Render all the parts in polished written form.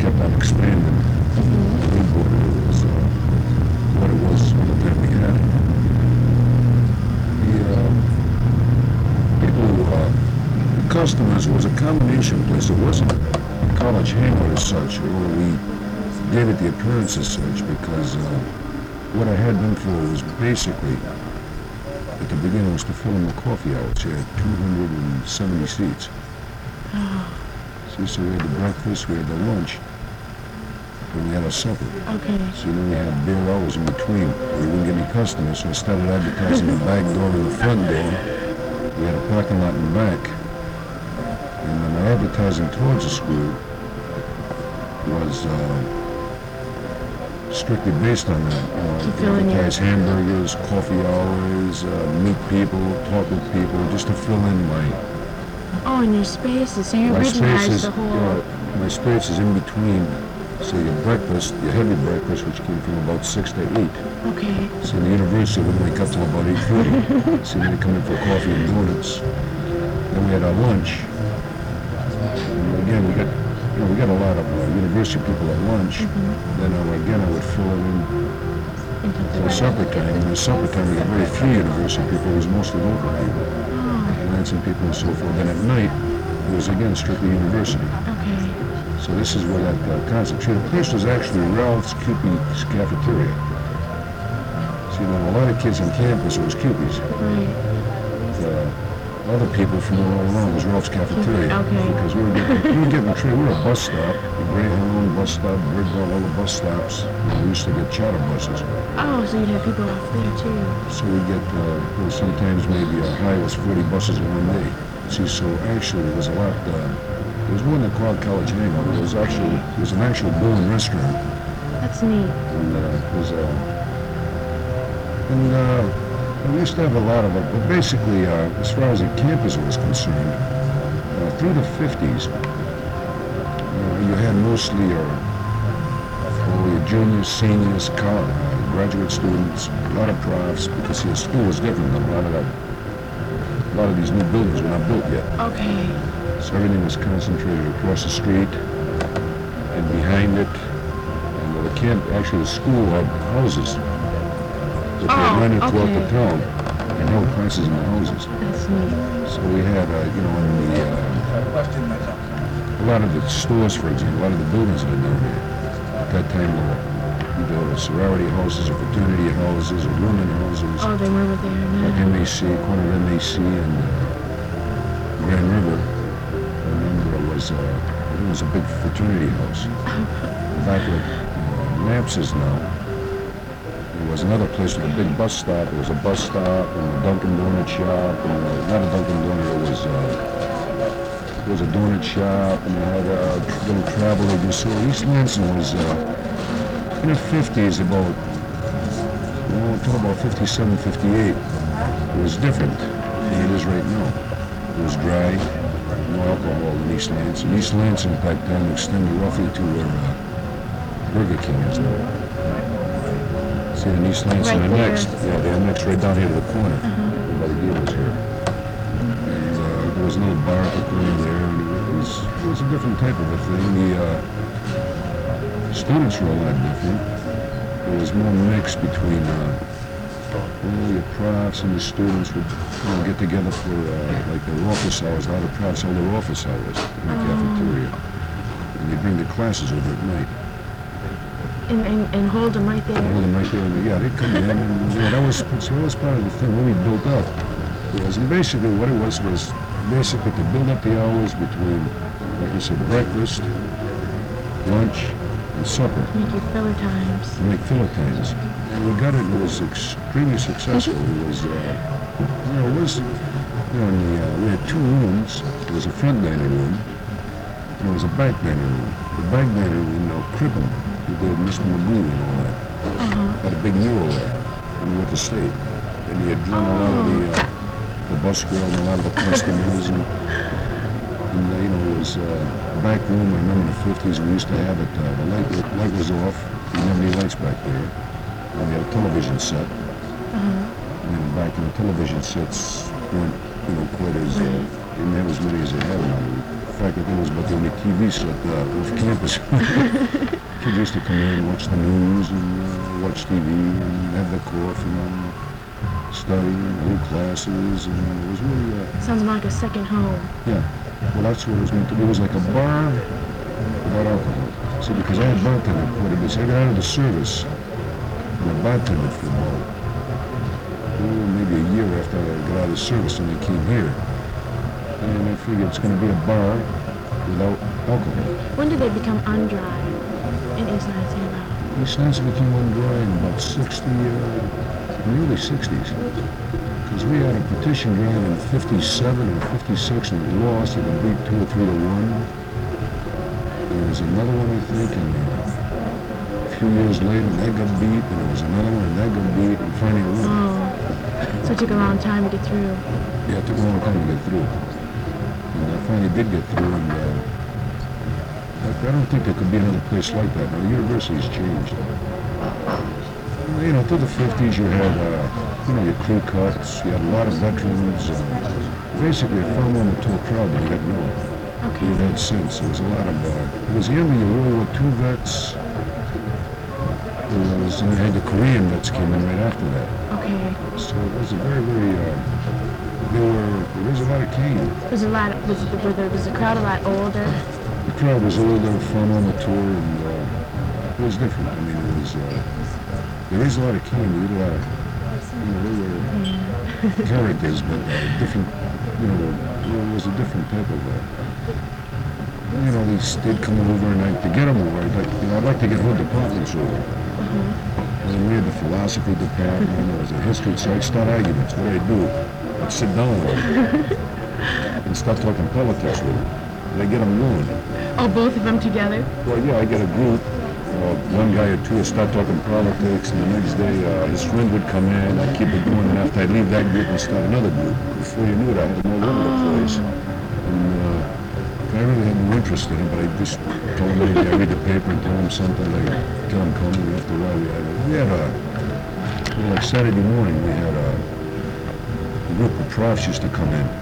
kept on expanding. We bought it. It was what it was at the time we had it. The people who, the customers was a combination place. It wasn't a college hangout as such, although we gave it the appearance as such because what I had them for was basically, at the beginning, was to fill in the coffee hours. You had 270 seats. So we had the breakfast, we had the lunch, and we had our supper. Okay. So then we had bare hours in between. We wouldn't get any customers, so I started advertising the back door and the front door. We had a parking lot in the back. And then my advertising towards the school was strictly based on that. Advertise hamburgers, coffee hours, meet people, talk with people, just to fill in my... Oh, and your spaces. So you originalized the whole... My space is in between. So your breakfast, your heavy breakfast, which came from about 6 to 8. Okay. So the university wouldn't wake up till about 8:30. So then they come in for coffee and donuts. Then we had our lunch. And again, we got a lot of university people at lunch. Then I would fill it in for the supper time. And the supper time, we had very few university people. It was mostly local people. Lansing people and so forth. Then at night, it was again strictly university. Okay. So this is where that concept. See, the place was actually Ralph's Kewpie's Cafeteria. See, when a lot of kids on campus, it was Kewpie's. Right. Other people from all around was Ralph's Cafeteria. Okay. Because we were getting treated. We were a bus stop, the Greyhound bus stop, Birdwell, all the bus stops. We used to get charter buses. Oh, so you'd have people off there too. So we get, sometimes maybe a high was 40 buses in one day. See, so actually it was a lot, it was more than called College Hangout. It was an actual bowling restaurant. That's neat. And we used to have a lot of it, but basically, as far as the campus was concerned, through the 50s, you had mostly your juniors, seniors, graduate students, a lot of profs, because the school was different than a lot of these new buildings were not built yet. Okay. So everything was concentrated across the street and behind it. And the school had houses that they rented throughout the town and held prices in the houses. That's neat. So we had, a lot of the stores, for example, a lot of the buildings that are down there at that time were either sorority houses or fraternity houses or women houses. Oh, they were there now. Like MAC, corner of MAC and Grand River. I remember it was a big fraternity house. Back where Naps is now, there was another place with a big bus stop. There was a bus stop and a Dunkin' Donut shop, and not a Dunkin' Donut, it was a donut shop, and they had a little travel agency. So East Lansing was in the 50s, until about 57, 58. It was different than it is right now. It was dry, no alcohol in East Lansing. East Lansing at that time extended roughly to where Burger King is now. See, in East Lansing, Right they're next right down here to the corner, by the dealers here. And there was a little bar at the corner there, and it was a different type of a thing. The students were a lot different. There was more mix between the profs and the students would get together for like their office hours. A lot of profs held their office hours in the cafeteria, and they bring their classes over at night. And hold them right there. Hold them right there. Yeah, they'd come in, and that was part of the thing when we built up. And basically what it was basically to build up the hours between, like I said, breakfast, lunch, and supper. Make your filler times. Make filler times. And we got it, and it was extremely successful. It was, we had two rooms. There was a front dining room, and there was a back dining room. The back dining room, Crippen, who did Mr. Magoo and all that, had a big mural there, and we went to state. And he had drawn a lot of the bus girl and a lot of the customers, and it was the back room. I remember in the 50s we used to have it, the light was off, we didn't have any lights back there, and we had a television set. And then back in the television sets weren't, quite as, didn't have as many as they have now. fact that there was about the only TV set off campus. Kids used to come in, watch the news, and watch TV, and have their coffee, and study, and hold classes, and it was really, Sounds more like a second home. yeah. Well, that's what it was meant to be. It was like a bar without alcohol. See, because I had bartended quite a bit. So I got out of the service, and I bartended for about, maybe a year after I got out of the service, and I came here. And I figured it's going to be a bar without alcohol. When did they become undry in East Lansing about? East Lansing became undry in about 60, in the early 60s. Because we had a petition drawn in 57 or 56 and we lost. It got beat 2 or 3 to 1. There was another one, I think, and a few years later that got beat, and there was another one and that got beat, and finally it won. Oh, so it took a long time to get through. Yeah, it took a long time to get through. And I finally did get through, and I don't think there could be another place like that. Now, the university's changed. You know, through the 50s you had, your crew cuts, you had a lot of veterans, basically a far more mature crowd than you have now. Okay. We've had since. There was a lot of, it was the end of your World War II vets, and you had the Korean vets came in right after that. Okay. So it was a very, very, there was a lot of cane. Was the crowd a lot older? The crowd was older, far more mature, and it was different. I mean, it was, there is a lot of cane. We did a lot of, they were characters, but different, it was a different type of, they'd come over and to get them over, I'd like to get whole departments over. And we had the philosophy department, there was a history, so I'd start arguments. What I'd do, I'd sit down with them and start talking politics with them. And I'd get them going. Oh, both of them together? Well, yeah, I get a group, one guy or two would start talking politics, and the next day his friend would come in, I'd keep it going, and after I'd leave that group and start another group. Before you knew it, I had them all over the place. And I really had no interest in it, but I just told him maybe I read the paper and tell him something, tell him come, and after a while like Saturday morning, we had a group of profs used to come in.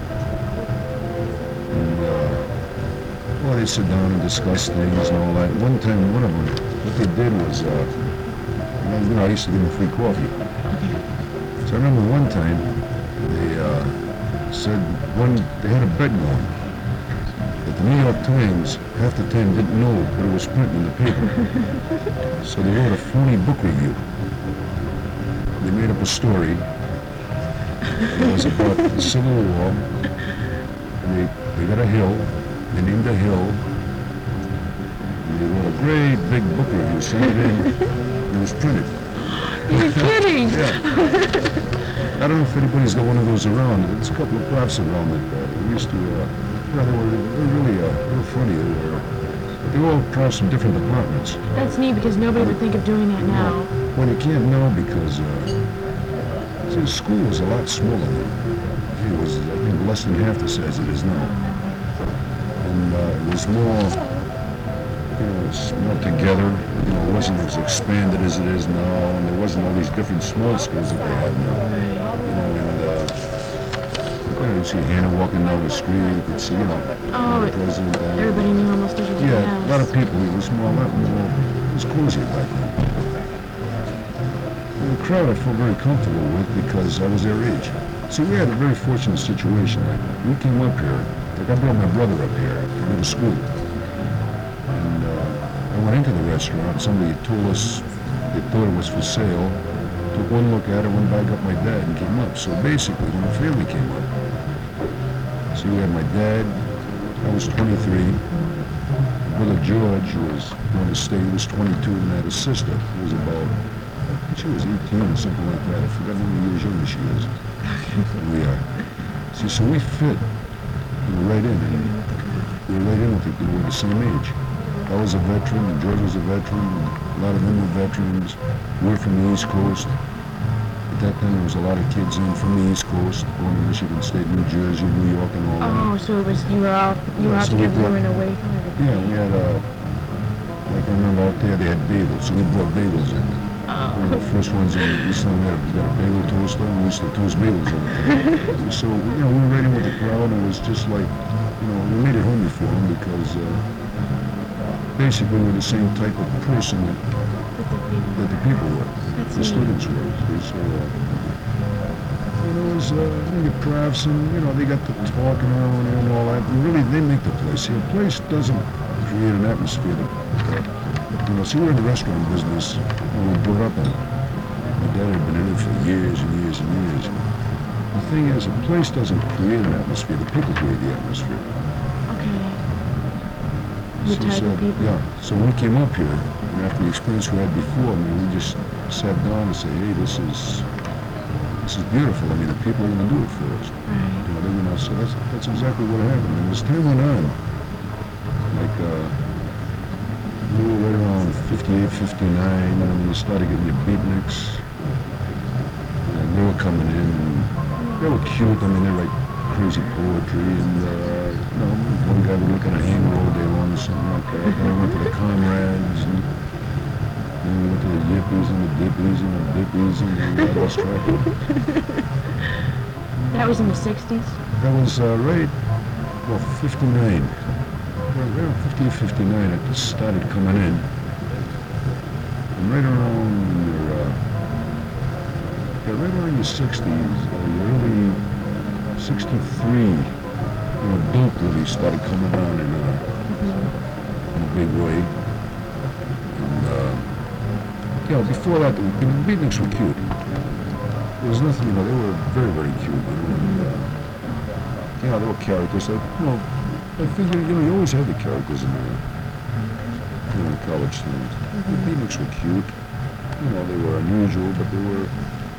And, they'd sit down and discuss things and all that. One time, one of them, what they did was, I used to give them free coffee. So I remember one time, they said, they had a bet going. That the New York Times, half the time, didn't know what it was printing in the paper. So they wrote a phony book review. They made up a story. It was about the Civil War. And they got a hill. They named a hill. And they wrote a great big book review, sent it in, and it was printed. You're kidding! Yeah. I don't know if anybody's got one of those around. There's a couple of profs around that we used to, they were really funny. They were all profs from different departments. That's neat because nobody would think of doing that now. Well, you can't now because the school was a lot smaller then. It was, I think, less than half the size it is now. And it was more, it's more together. It wasn't as expanded as it is now, and there wasn't all these different small schools that they have now. You see Hannah walking down the street, you could see, the president. Everybody knew almost everybody else. Yeah, a lot of people. It was more, it was cozy back then. And the crowd I felt very comfortable with because I was their age. See, we had a very fortunate situation. We came up here, I brought my brother up here to go to school. And I went into the restaurant, somebody told us they thought it was for sale. Took one look at it, went back up my dad and came up. So basically, when the family came up, so we had my dad, I was 23. My brother George was going to stay, he was 22, and I had a sister who was about, she was 18 or something like that. I forgot how many years younger she is. So we fit right in, and we were right in with it. We were the same age. I was a veteran, and George was a veteran, and a lot of them were veterans. We're from the East Coast. At that time, there was a lot of kids in from the East Coast, going to Michigan State, New Jersey, New York, and all that. Oh, so it was you were all together, you were in a way. Yeah, we had like I remember out there, they had bagels, so we brought bagels in. One of the first ones in East Lansing, we got a bagel toaster, and we used to toast bagels all the time. So, we were right in with the crowd, and it was just like, we made it homey for them because basically we're the same type of person that the people were, the students were. So, it was the crafts and, they got to talking around there and all that. And really, they make the place. See, a place doesn't create an atmosphere see, we're in the restaurant business, and we brought up in it. My dad had been in it for years and years and years. The thing is, a place doesn't create an atmosphere. The people create the atmosphere. Okay. The type of people? Yeah. So when we came up here, and after the experience we had before, we just sat down and said, hey, this is beautiful. The people are going to do it for us. Right. So that's exactly what happened. And as time went on, like, we were right around 58, 59, when we started getting the beatniks. And they were coming in, and they were cute. They write crazy poetry, and, one guy would look at a hanger all day long or something like that. Then we went to the comrades, and then we went to the yippies, and the dippies, and the dippies, and I lost track of it. That was in the 60s? That was, 59. Around 50 or 59, it just started coming in. And right around your 60s, early 63, dope really started coming on in a big way. And, before that, the beatniks were cute. There was nothing, they were very, very cute. They were characters that, I figured, you always had the characters in the college students. The beatniks were cute. They were unusual, but they were,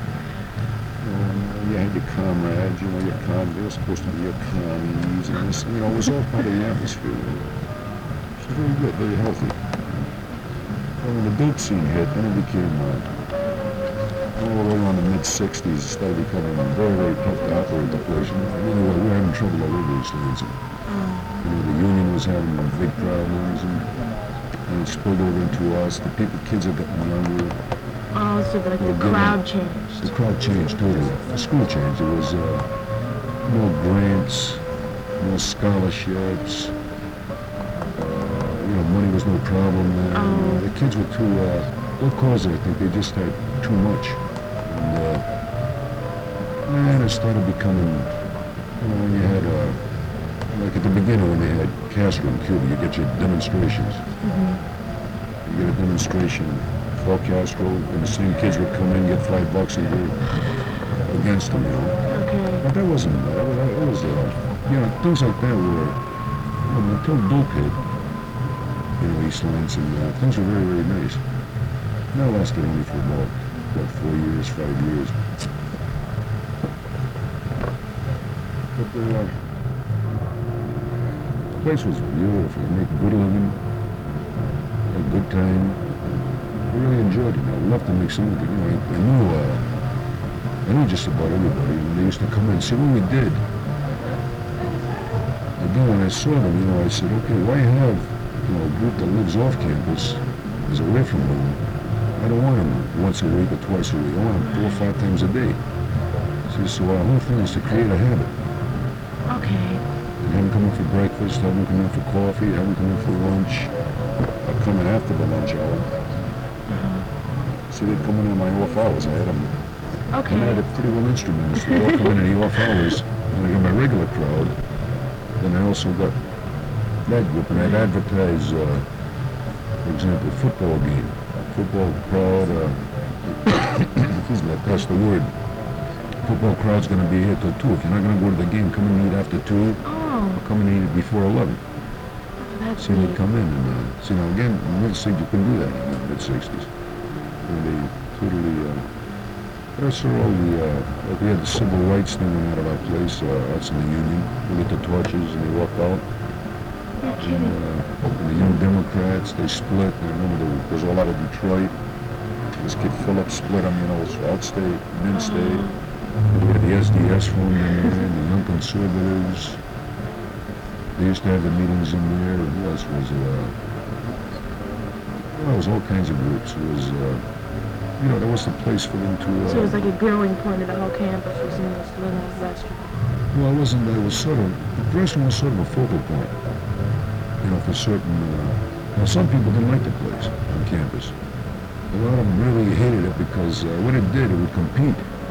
you had your comrades, they were supposed to be your commies, and this, it was all part of the atmosphere. It was very good, very healthy. When the dope scene hit, then it became, all the way around the mid-60s, it started becoming very, very tough to operate the place. We were having trouble all over East Lansing. The union was having big problems, and it spilled over into us. The kids are getting younger. Oh, so like the crowd changed. The crowd changed totally. The school changed. There was more grants, more scholarships. Money was no problem then. The kids were too, what caused it? I think they just had too much. And it started becoming, when you had, like at the beginning when they had Castro in Cuba, you get your demonstrations. You get a demonstration for Castro, and the same kids would come in, get $5 and go against them, Okay. But that wasn't, it was, things like that were, until dope hit, East Lansing, things were very, very nice. And that lasted only for about, 4 years, 5 years. But the place was beautiful. You make good living, had a good time. I really enjoyed it. I loved to make something. I knew just about everybody. And they used to come in and see what we did. And then when I saw them, I said, okay, why have a group that lives off campus, is away from home? I don't want them once a week or twice a week. I want them 4 or 5 times a day. So our whole thing is to create a habit. Okay. And have them come in for breakfast, have them come in for coffee, have them come in for lunch, or come in after the lunch hour. So they'd come in my off hours. I had them. Okay. And I had a pretty well instrument. So they all come in the off hours. And I got my regular crowd. Then I also got that group, and I'd advertise, for example, football game. Football crowd, that's the word. Football crowd's going to be here till 2. If you're not going to go to the game, come and eat after 2. Or come and eat before 11. That's So they'd come in, and again, in the mid-60s, you couldn't do that in the mid-60s. They totally, that's all like we had the civil rights thing went out of our place, us in the union. We lit the torches and they walked out. And the Young Democrats, they split. I remember there was all out of Detroit. This kid Phillips split them, it was outstate, in-state. We had the SDS formed in there, the Young Conservatives. They used to have the meetings in there. And who else was there was all kinds of groups. It was, that was the place for them to... So it was like a growing point of the whole campus was in this little restaurant. Well, I was sort of, the person was sort of a focal point, you know, for certain, some people didn't like the place on campus. A lot of them really hated it because what it did, it would compete.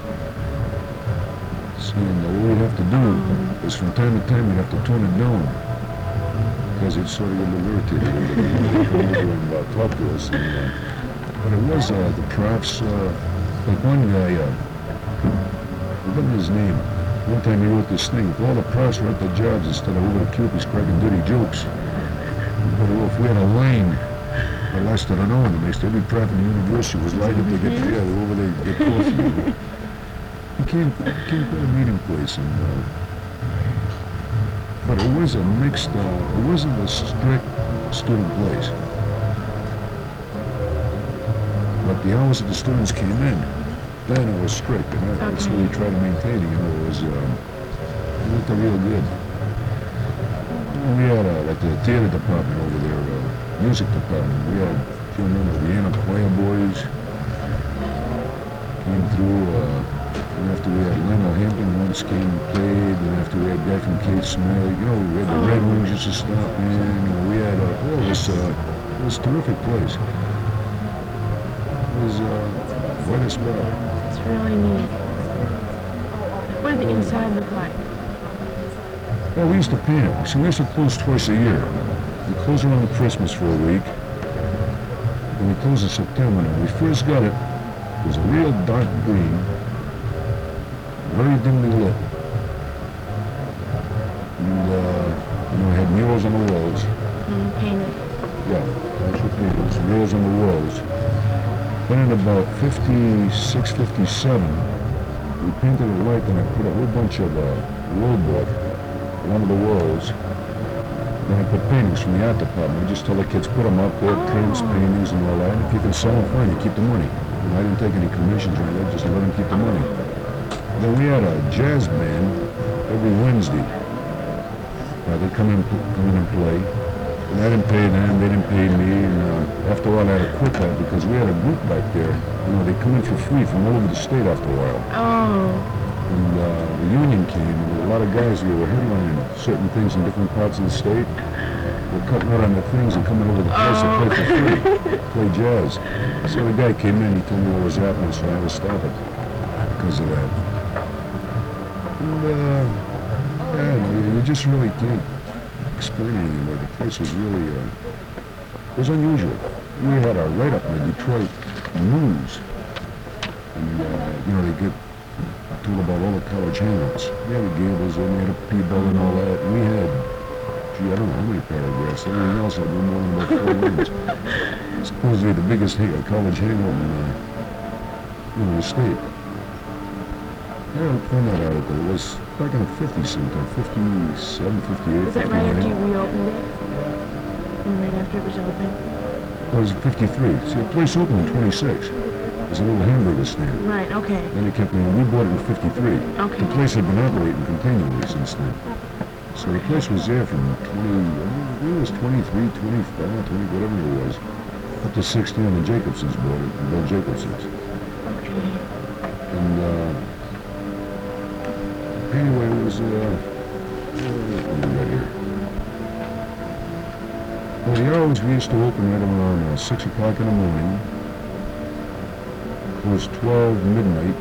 So, what we'd have to do is from time to time we'd have to tone it down because it's sort of a little irritating. They'd come over and talk to us. And, but it was the profs, like one guy, what was his name? One time he wrote this thing, if all the profs were at their jobs instead of over the cupids cracking dirty jokes. But if we had a line that lasted an hour, the next every prof in the university was lined up to get together over there to get coffee. It became quite a meeting place. And, but it was a mixed, it wasn't a strict student place. But the hours that the students came in, then it was strict, and that's what we tried to maintain. You know, it was it looked real good. We had like the theater department over there, music department. We had, if you remember, the Anna Choir Boys came through. And after we had Lionel Hampton once came and played, and after we had a guy from Kate Smith, you know, we had the Red Wings used to stop in. You know, we had it was a terrific place. It was quite a spot. It's really neat. What did the inside look like? Well, we used to paint it. So we used to close twice a year. We close around Christmas for a week, and we close in September. When we first got it, it was a real dark green, very dimly lit. And, you know, it had murals on the walls. Painted. Yeah, actual paintings, murals on the walls. Then in about 56, 57, we painted it white, and I put a whole bunch of rollboard on one of the walls. Then I put paintings from the art department. I just tell the kids, put them up, they're prints, paintings, and all that. And if you can sell them, fine, you keep the money. And I didn't take any commissions or anything, just let them keep the money. Then we had a jazz band every Wednesday. They'd come in and play. And I didn't pay them, they didn't pay me, and after a while I had to quit that because we had a group back there. You know, they come in for free from all over the state after a while. Oh. And the union came, and a lot of guys who were headlining certain things in different parts of the state were cutting out on the things and coming over the place to play for free, play jazz. So the guy came in, he told me what was happening, so I had to stop it because of that. And, yeah, you just really can't explain it anymore. The place was really, it was unusual. We had a write-up in the Detroit News, and, you know, they get told about all the college hangouts. We had a Gables and we had a P-Bell and all that, and we had, gee, I don't know how many paragraphs. Everything else had no more than about 4 lines. Supposedly the biggest college hangout in the state. I haven't found that article. It was back in the 50s sometime, 57, 58, Was that 59. right after you reopened it? And right after it was open? It was 53. See, the place opened in 26. It was a little hamburger stand. Right, okay. Then it kept, we bought it in 53. Okay. The place had been operating continually since then. So the place was there from 20, I think it was 23, 25, 20, whatever it was, up to 60, and the Jacobsons bought it, Bill Jacobsons. Okay. And, anyway, it was, what do we got here? Well, the hours we used to open right around 6 o'clock in the morning. It was 12 midnight.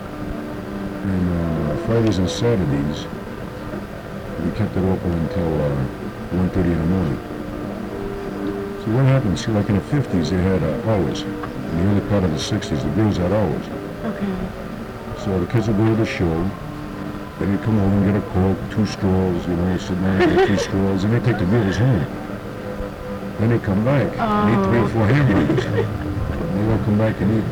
And on Fridays and Saturdays, we kept it open until 1:30 in the morning. So what happened? See, like in the 50s, they had hours. In the early part of the 60s, the girls had hours. Okay. So the kids would go to the show. Then they come home and get a Coke, 2 straws, you know, sit down and get 2 straws, and they take the girls home. Then they come back and eat 3 or 4 hamburgers. And they all come back and eat,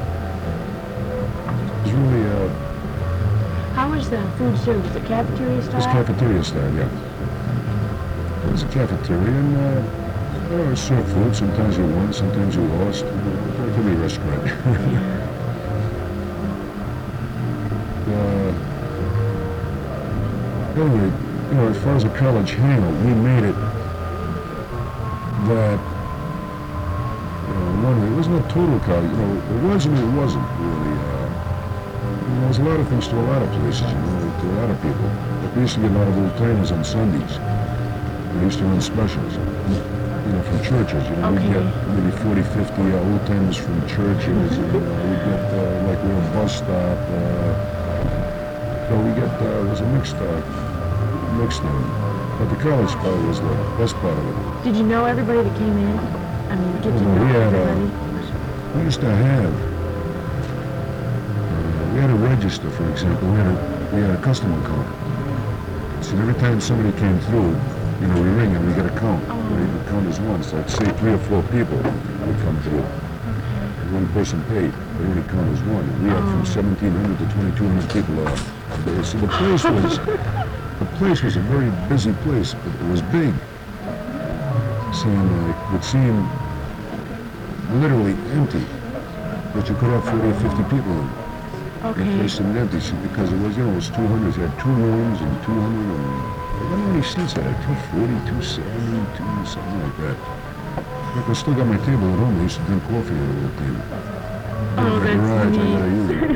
it was really, How was the food served? Was it cafeteria style? it was cafeteria style, yeah. It was a cafeteria, and, you know, served food. Sometimes you won, sometimes you lost. Like every restaurant. Anyway, you know, as far as a college hangout, we made it that, you know, one, it wasn't a total college, you know, it was and it wasn't really. Well, there's a lot of things to a lot of places, to a lot of people. Like we used to get a lot of old timers on Sundays. They used to run specials, from churches. We'd Okay. get maybe 40, 50 old timers from churches. We'd get like we're a bus stop. So we get it was a mixed thing. But the college part was the best part of it. Did you know everybody that came in? I mean, did you Well, know we had, everybody? We used to have. We had a register, for example. We had a customer count. So every time somebody came through, we ring and we get a count. We would count as one. So let's say 3 or 4 people would come through. One person paid, but only count as one. And we had from 1,700 to 2,200 people there. So the place was a very busy place, but it was big. So it would seem literally empty, but you could have 40 or 50 people in. The Okay. place seemed empty because it was, it was 200. It had 2 rooms and 200 and I don't know how many seats I had. 240, 270, something like that. Look, I still got my table at home. I used to drink coffee at the table. Oh, In my that's garage, I neat. gotta use it.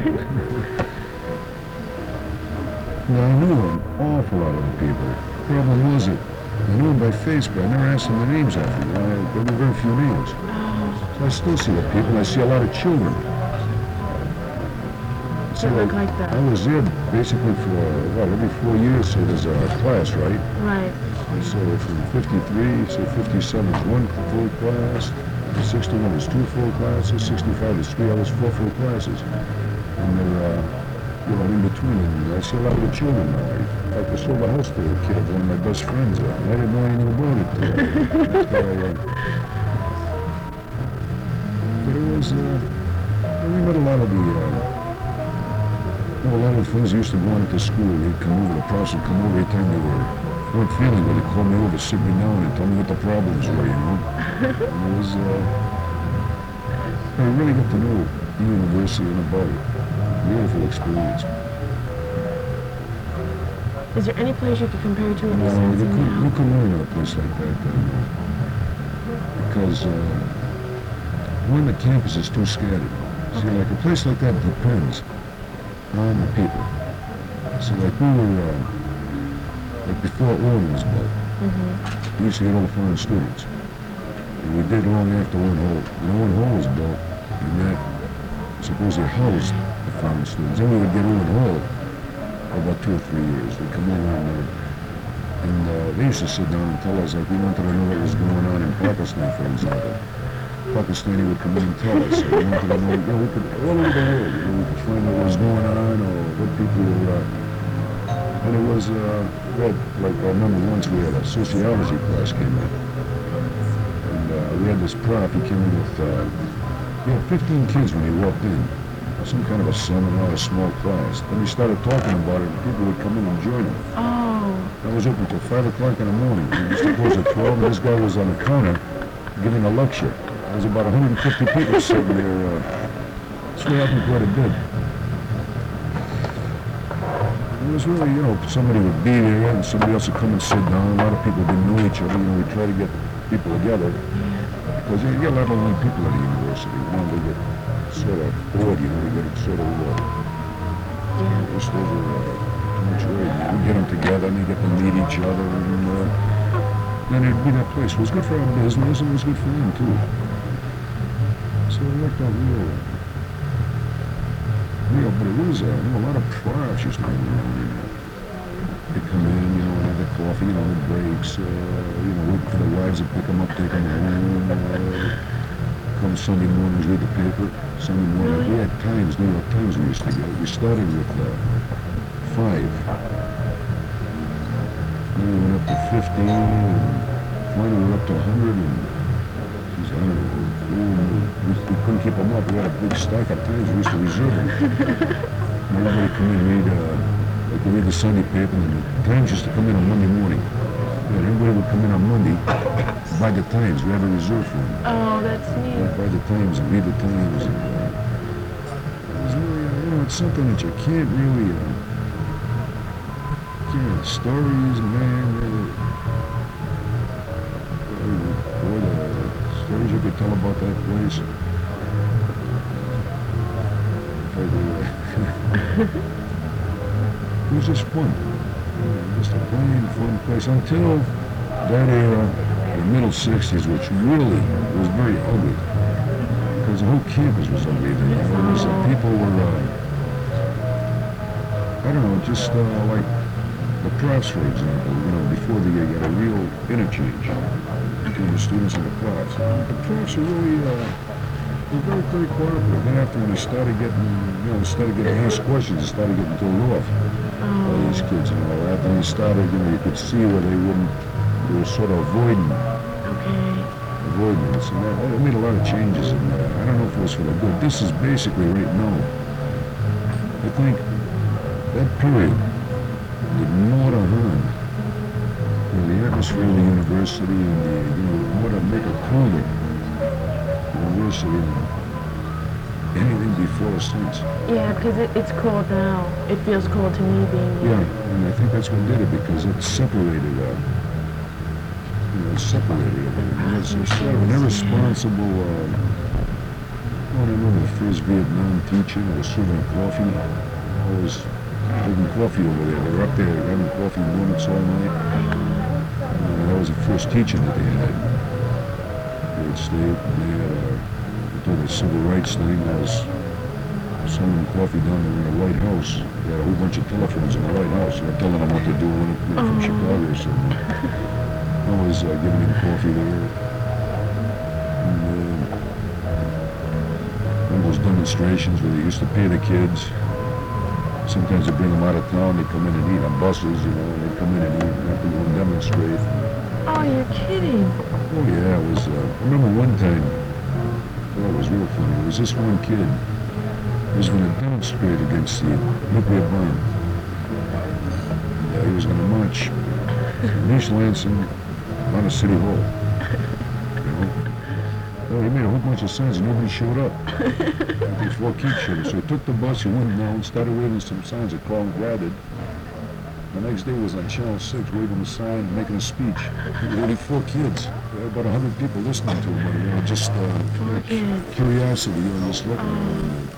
Now, I knew an awful lot of the people. Problem was it, I knew them by face, but I never asked them their names after. There were very few names. So I still see the people. I see a lot of children. That look like that. I was there basically for, every 4 years, so there's a class, right? Right. So from 53, so 57 is 1 full class, 61 is 2 full classes, 65 is 3 hours, 4 full classes. And they're, in between. And I see a lot of the children now. Like I sold a house to a kid, one of my best friends. I didn't know anything about it. But it was, we met a lot of the, a lot of the friends used to go into school. They'd come over, the professor would come over every time they weren't feeling good. They'd call me over, sit me down, and tell me what the problems were, And it was, I really got to know the university and about it. Beautiful experience. Is there any place you could compare to in No, Wisconsin you now? couldn't learn at a place like that because one, the campus is too scattered. See, like a place like that depends on the people. So like we were, like before Owen was built, we used to get all the foreign students. And we did long after Owen Hall. When Owen Hall was built, and that supposedly housed the foreign students. Then we would get Owen Hall for about 2 or 3 years. They'd come over and they used to sit down and tell us, like, we wanted to know what was going on in Pakistan, for example. Pakistani would come in and tell us. We wanted to know, we could, all over the world, we could find out what was going on or what people were, and it was, we had, like, I remember once we had a sociology class came in. And we had this prof, he came in with, he had 15 kids when he walked in. Some kind of a seminar, a small class. Then he started talking about it, and people would come in and join him. Oh. That was open until 5 o'clock in the morning. We used to close at 12, and this guy was on the counter giving a lecture. There was about 150 people sitting there. So it happened quite a bit. It was really, somebody would be there, and somebody else would come and sit down. A lot of people didn't know each other. We try to get people together. Because you get a lot of lonely people at the university. They get sort of bored, they get sort of, just over too much work. We get them together and they get to meet each other and then it'd be that place. It was good for our business and it was good for them too. So it worked out real, but it was, a lot of profs used to hang around in there. They'd come in, have their coffee, the breaks, wait for the wives to pick them up, take them home, come Sunday mornings, read the paper. Sunday morning, we had times, New York Times we used to get. We started with 5. Then we went up to 15, and finally we went up to 100, and geez, I don't know, we couldn't keep them up. We had a big stack at times, we used to reserve them. And everybody come in and read the Sunday paper, and the Times used to come in on Monday morning. And everybody would come in on Monday, buy the Times. We had a reserve for them. Oh, that's neat. Buy the Times and read the Times. And, it was really, it's something that you can't really, stories, man, boy, the stories you could tell about that place. It was just fun. Just a plain, fun place until that era, the middle 60s, which really was very ugly. Because the whole campus was ugly then. You know, it was, people were, I don't know, just like the profs, for example, you know, before they got a real interchange between the students and the profs. The profs were really, they're very, very cooperative. Then after when they started getting, you know, asked questions, they started getting told off. All these kids, you know, after they started, you know, you could see where they were sort of avoiding it. So that made a lot of changes in that. I don't know if it was for the good. This is basically right now. I think that period did more to harm, you know, the atmosphere of the university and the, you know, more to make it colder. University than anything before or since. Yeah, because it's cold now. It feels cold to me being here. Yeah, and I think that's what did it because it separated, separated everything. It was sort of an irresponsible, I remember the first Vietnam teacher that was serving coffee. I was holding coffee over there. They were up there having coffee and donuts all night. That was the first teacher that they had. Great State. They had the civil rights thing. I was selling coffee down there in the White House. They had a whole bunch of telephones in the White House. They were telling them what to do when they were from Chicago or something. I was giving him coffee there. And those demonstrations where they used to pay the kids. Sometimes they bring them out of town, they come in and eat on buses, you know, and they come in and eat and have to go and demonstrate. Oh, you're kidding. Oh yeah, it was, I remember one time, it was real funny, there was this one kid who was going to demonstrate against the nuclear bomb. He was going to march in East Lansing on a city hall. You know? Well, he made a whole bunch of signs and nobody showed up. I think 4 kids showed up. So he took the bus, he went down, started waving some signs that Carl grabbed it. The next day he was on Channel 6 waving a sign, making a speech. There were only 4 kids. There were about 100 people listening to him. You know, just curiosity, you know, just looking at him.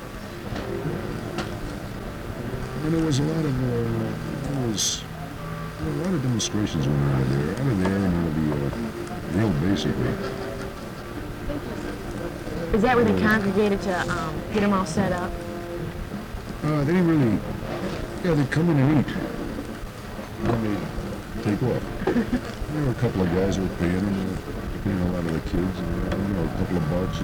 And there was a lot of, a lot of demonstrations went on out of there, and the hill basically. Is that where they congregated to get them all set up? They didn't really, they'd come in and eat. And they'd take off. There were a couple of guys who were paying them, paying a lot of the kids, and, you know, a couple of bucks.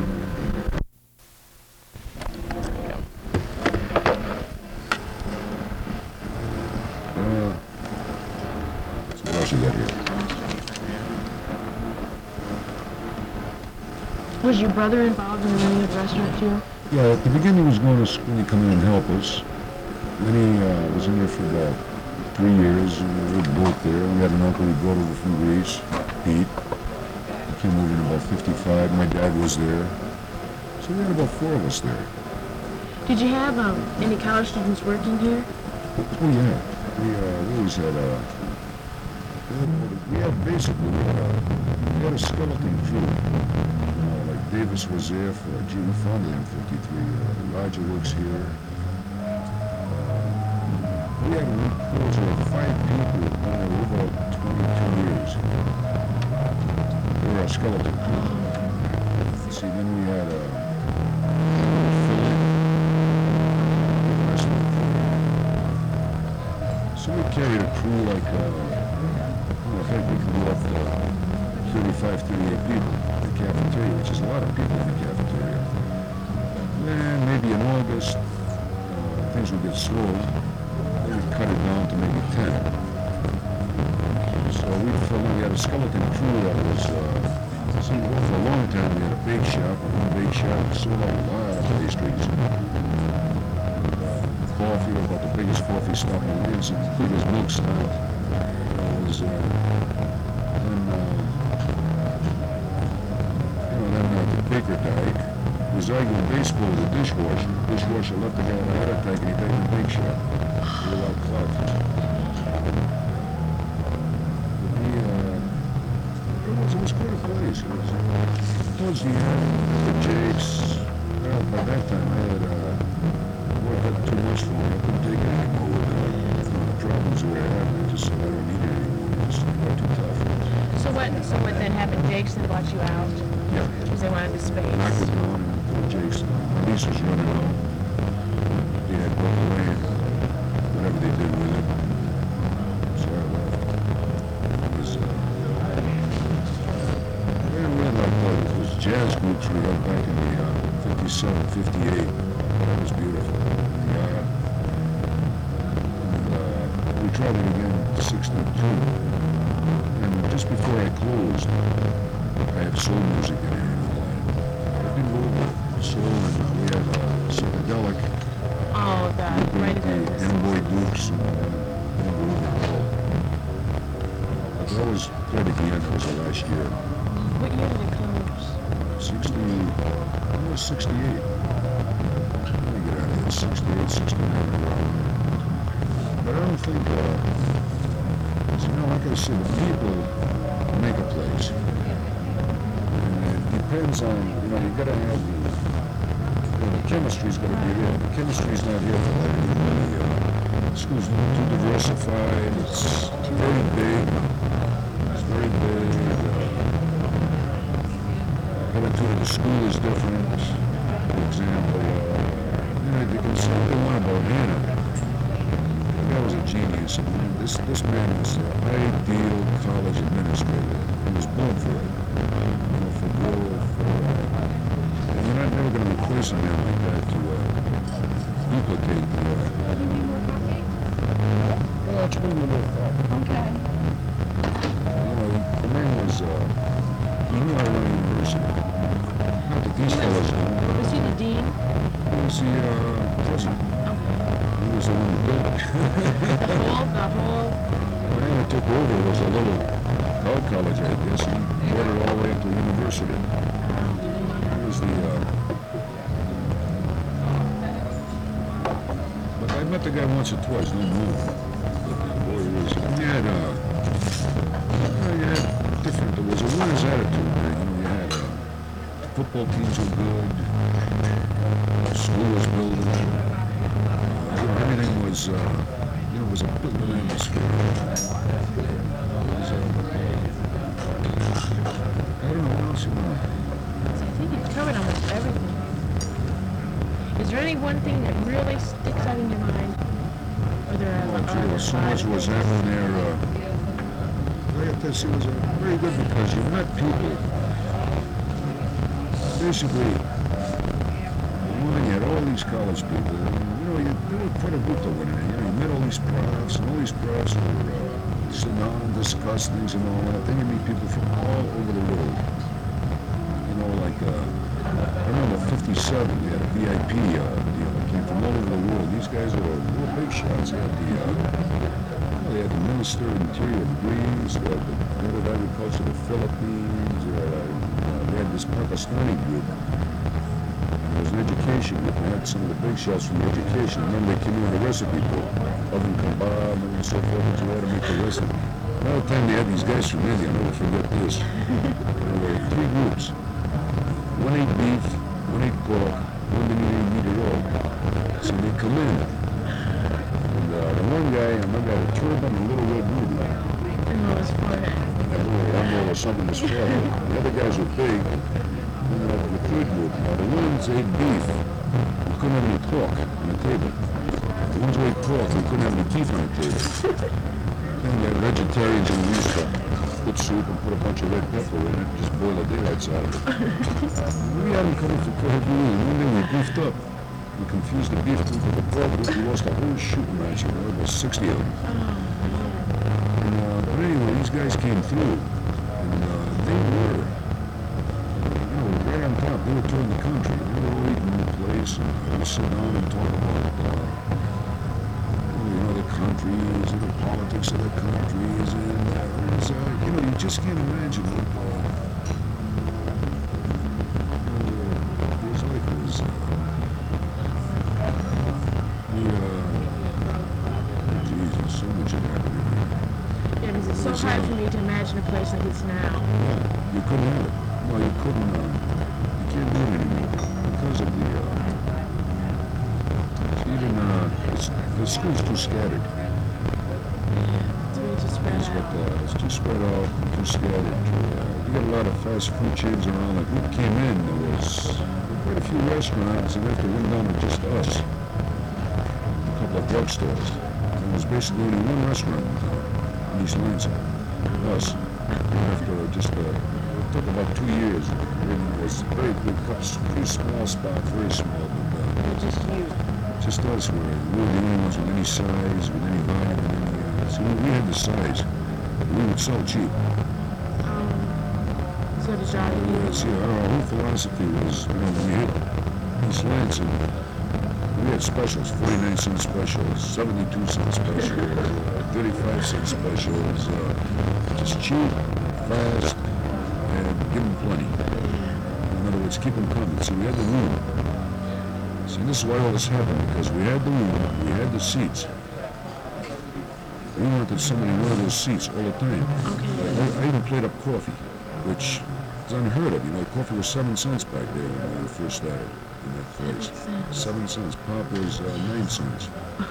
So what else you got here? Was your brother involved in running the restaurant too? Yeah, at the beginning he was going to school, he'd come in and help us. Then he was in there for about 3 years, and we were both there. We had an uncle who brought over from Greece, Pete. He came over in about 55. My dad was there. So we had about 4 of us there. Did you have any college students working here? Oh yeah, we always had we had a skeleton crew. Like Davis was there for we founded in '53. Roger works here. We had a culture of 5 people over 22 years. They were our skeleton crew. See, then we had so we carried a crew like, I think we could go up to 35, 38 people in the cafeteria, which is a lot of people in the cafeteria. Then maybe in August, things would get slow. They would cut it down to maybe 10. So we had a skeleton crew that was, for a long time we had a bake shop, we sold out a lot of pastries. Coffee, about the biggest coffee stop in Lansing, the biggest milk stand. It was, the baker died. He was arguing baseball with the dishwasher. The dishwasher left the guy with a heart attack and he died in the bake shop. He was out clout. It was quite a place. It was towards the end, the Jakes. Well, by that time I had, got too much for me. I couldn't take it anymore with the problems we were having. I just said I don't need it anymore. It's got too tough. So what then happened? Jason bought you out Yeah. because they wanted the space. And I was gone and put Jake's. My lease was running out. They had bought the land, whatever they did with it. So I left. It was, it was jazz groups we had back in the 57, 58. That was beautiful. We tried it again in 62. And just before I closed, I had soul music in it. I didn't go over soul, and we had psychedelic. Oh, the right of it. Amboy Dukes and but that was right at the end. That was the last year. What year did it close? 68. Let me get out of here. 68, 69. But I don't think, like I said, the people make a place. And it depends on, you gotta have the chemistry's gotta be there. The chemistry's not here for that anymore. The school's too diversified. It's very big. It's very big. Attitude of the school is different. For example, they can say what they want about Hannah. That was a genius. This man was an ideal college administrator. He was born for it. For growth. And you're not never going to replace a man like that to duplicate the. Well, it's been a little thought. Okay. The man was. He knew how to run a university. Not that these fellows do. Was he the dean? He was the president. He was the one who built it. The whole. When he took over, it was a little college, I guess. He brought it all the way up to the university. He was the. But I met the guy once or twice, no more. But boy, he was. He had different. There was a winner's attitude, man. You had football teams were good. School was building. Everything was, it was a building atmosphere. I don't know what else you want. I think you've covered almost everything. Is there any one thing that really sticks out in your mind? Or there are So much was happening there. I have to say it was very good because you met people. Basically, you had all these college people. They were quite a group that went in there. You met all these profs, and all these profs were sitting down and discuss things and all that. Then you meet people from all over the world. I remember 57, they had a VIP deal that came from all over the world. These guys were real big shots. They had the Minister of Interior of Greece, they had the Board of Agriculture of the Philippines, they had this Pakistani group. There was an education group. They had some of the big shots from the education. And then they came in with a recipe book, oven kebab and so forth, and so how to make the recipe. Another time they had these guys from India, I'll never forget this. There were 3 groups. One ate beef, one ate pork, one didn't eat meat at all. So they come in. And the one guy, I remember, had a turban and a little red ruby. And what was for it? A little rumble or something was for it. The other guys were big. And the third group, the ones ate beef, you couldn't have any pork on the table. The ones who ate pork, you couldn't have any beef on the table. Then you had vegetarians and we used to put soup and put a bunch of red pepper in it, just boil the daylights out of it. We had them coming for Kohabu, and one day we goofed up. We confused the beef group with the pork group. We lost the whole shooting match. There was 60 of them. But anyway, these guys came through, and they were, right on top. They were touring the country. They were all eating in the place, and we sit down and talk about, the countries, and the politics of the countries, and it was, you just can't imagine what, it was like it was, Jesus, so much had happened in there. Yeah, because it's so hard for me to imagine a place like it's now. You couldn't have it. No, you couldn't, you can't do it anymore because of the, even the school's too scattered. It's way too spread It's, out. it's too spread out, too scattered. We got a lot of fast food chains around. Like, we came in, there was quite a few restaurants, and after we went down to just us, a couple of drugstores. There was basically only one restaurant in town, in East Lansing. Us. And after just, it took about 2 years. It was very good, pretty small spot, very small, but Just you. just us were we were the only ones with any size, with any volume, with any, so we had the size. We would sell cheap. So to drive you. See, our whole philosophy was, when we hit East Lansing, we had specials, 49-cent specials, 72-cent specials, 35-cent specials, just cheap, fast, and give them plenty. In other words, keep them coming. See, we had the room. See, this is why all this happened, because we had the room, we had the seats. We wanted somebody in one of those seats all the time. Okay. I even played up coffee, which is unheard of. Coffee was 7 cents back there when we first started in that place. 7 cents. Pop was 9 cents.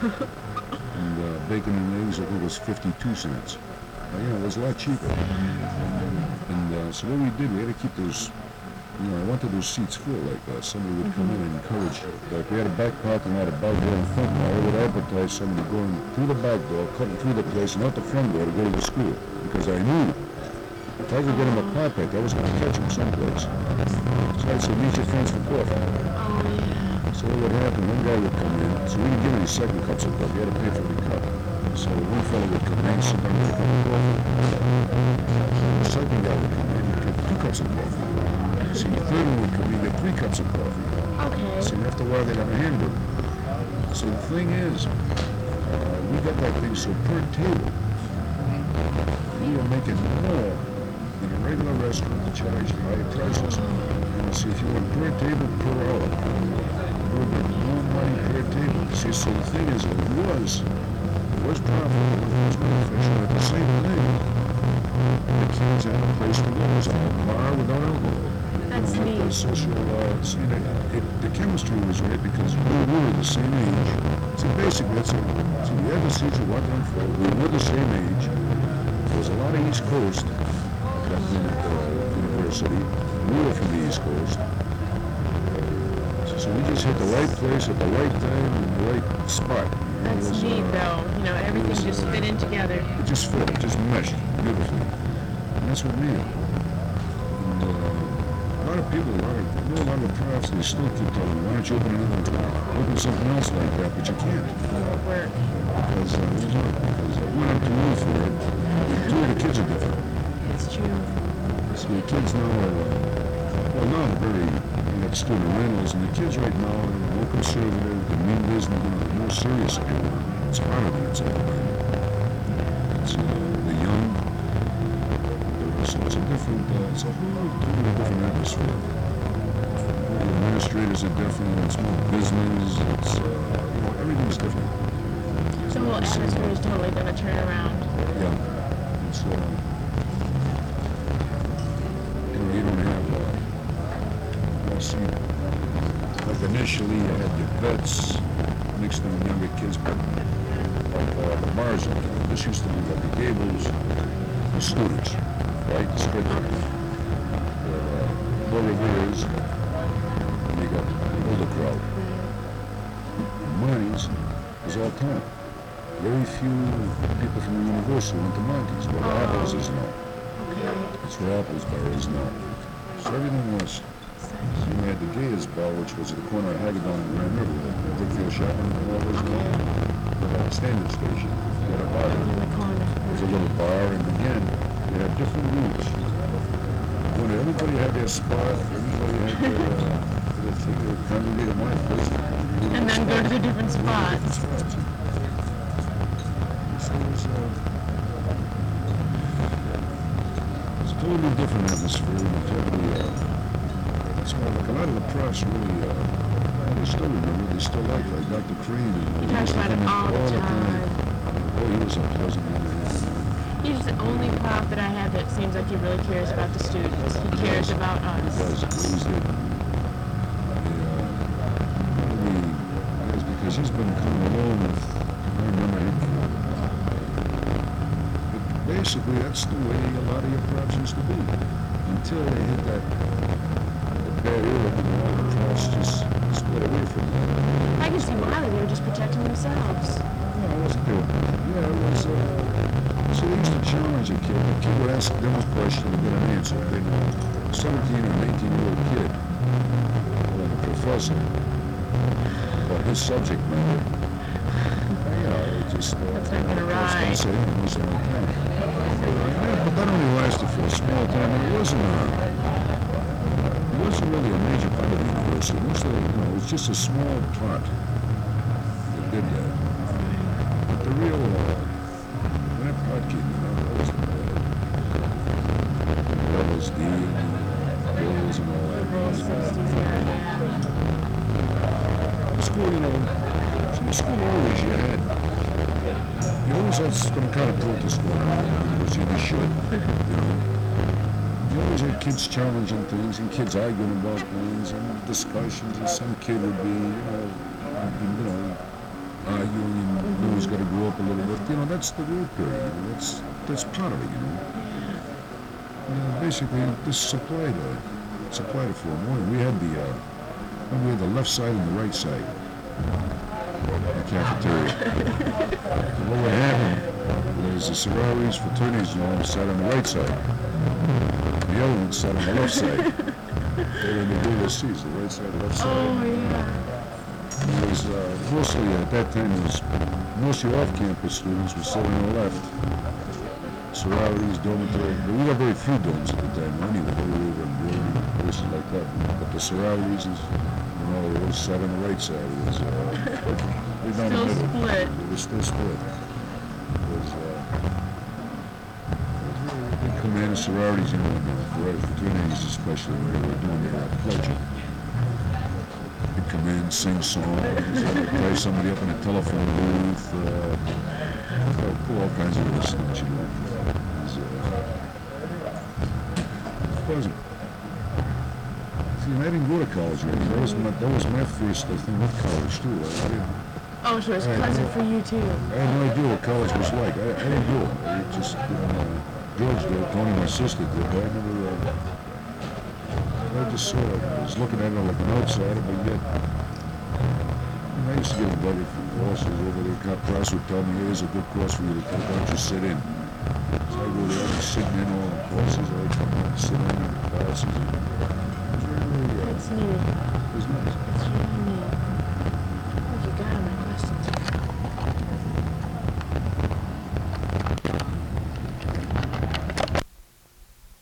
And bacon and eggs, I think, was 52 cents. It was a lot cheaper. And so what we did, we had to keep those, I wanted those seats full, like somebody would come in and encourage. Like we had a back parking lot, a back door in front, and I would advertise somebody going through the back door, cutting through the place, and out the front door to go to the school. Because I knew if I could get him a pop it, I was going to catch him someplace. So I'd say, meet your friends for coffee. So what would happen, one guy would come in, so we didn't give any second cups of coffee, you had to pay for every cup. So one fellow would come in, sit down with a cup of coffee. The second guy would come in, he'd get 2 cups of coffee. See, the third one would come in, get 3 cups of coffee. Okay. See, and after a while they'd have a hamburger. So the thing is, we got that thing so per table, we were making more than a regular restaurant that charged higher prices. See, if you want per table per hour, we were getting more money per table. See, so the thing is, it was profitable, it was beneficial. At the same time, the kids had a place to go. It was a bar without alcohol. That's Like neat. the social, the chemistry was right because we were the same age. See, basically, that's it. See, we had the seats we walked on for. We were the same age. There was a lot of East Coast back then at the university. We were from the East Coast. So we just hit the right place at the right time in the right spot. That's neat, though. Everything just fit in together. It just fit, it just meshed beautifully. And that's what made it. And a lot of people, I know a lot of profs, they still keep telling me, why don't you open something else like that, but you can't. Work. Because we're not too old for it. The kids are different. It's true. So the kids now are, now they're you got student rentals, and the kids right now are more conservative, the mean business, more serious anymore. It's harder than it's ever been. It's, the young, so it's a different, it's a whole totally different atmosphere. The administrators are different, it's more business, it's, everything's different. The whole atmosphere is totally going to turn around. Yeah. It's, you don't have, see, like initially you had your vets mixed in with younger kids, but like the bars, this used to be like the Gables, the students, right? The spread the Riveras, and you got the older crowd. Monty's is all town. Very few people from the university went to Monty's, where the Apples is now. That's where Applesbury is now. So everything was. You had the Gaius Bar, which was at the corner of Hagedorn and Grand River, the Brookfield Shopping Mall was now. The standard station. You had a bar. There was a little bar, and again, you had different routes. When everybody had their spot, everybody had their congregate at my place. And then go to the different spots. So it's a totally different atmosphere. That's why like, a lot of the press really, they still remember, they still like Dr. Crane. He talks about it all the time. Oh, he was a pleasant man. He's the only prof that I have that seems like he really cares about the students. He cares about us. He does, always did. Because he's been coming along with basically, that's the way a lot of your props used to be. Until they hit that bad era, the props just split away from them. I can see why they were just protecting themselves. No, it wasn't doing that. Yeah, it was, so they used to challenge a kid. The kid would ask them a question and get an answer. Then a 17 or an 18-year-old kid, or the professor, or his subject matter, it just, That's not gonna ride. Say, it wasn't like that. But that only lasted for a small time, and it wasn't really a major part of the university. Mostly, it was just a small part that did that. But the real, when that part came in, that was the LSD and the pills and all that. School, school always you always had some kind of protest going on because you should, You always had kids challenging things and kids arguing about things and discussions, and some kid would be, arguing and knew he's got to grow up a little bit. That's the real period. That's part of it. Basically, this supplied it for them. We had the left side and the right side. The cafeteria. So what would happen was the sororities, fraternities, sat on the right side. The other ones sat on the left side. They were in the DSCs, the right side, the left side. Oh, yeah. It was mostly, at that time, mostly off-campus students were sitting on the left. Sororities, dormitory. But we got very few dorms at the time anyway. They were over in Brooklyn and places like that. But the sororities they were sat on the right side. It was right down the middle. Split. It was still split. It was big command of sororities, and fraternities especially, when they were doing their pledging. They'd come in, sing songs, play somebody up in a telephone booth, pull all kinds of little stunts, It was pleasant. See, and I didn't go to college really. That was my first thing with college too. Oh, so it's pleasant for you too. I had no idea what college was like. I didn't do it. I just George did, Tony, my sister did. But I just sort of was looking at it like an outsider, but yet I used to get invited from courses over there. The class would tell me, "Hey, here's a good course for you to take. Why don't you sit in?" So I go there, I'm sitting in all the courses. I would come and sit in the classes.